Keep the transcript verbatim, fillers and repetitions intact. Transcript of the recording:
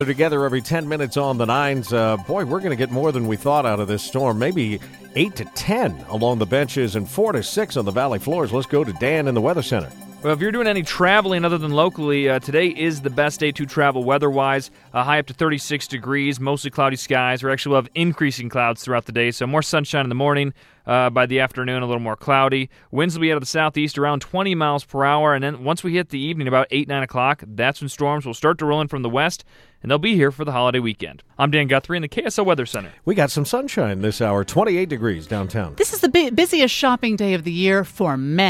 Together every ten minutes on the nines. Uh, boy, we're going to get more than we thought out of this storm. Maybe eight to ten along the benches and four to six on the valley floors. Let's go to Dan in the Weather Center. Well, if you're doing any traveling other than locally, uh, today is the best day to travel weather-wise. Uh, high up to thirty-six degrees, mostly cloudy skies. We're actually will have increasing clouds throughout the day, so more sunshine in the morning. Uh, by the afternoon, a little more cloudy. Winds will be out of the southeast around twenty miles per hour, and then once we hit the evening, about eight, nine o'clock, that's when storms will start to roll in from the west, and they'll be here for the holiday weekend. I'm Dan Guthrie in the K S L Weather Center. We got some sunshine this hour, twenty-eight degrees downtown. This is the bu- busiest shopping day of the year for men.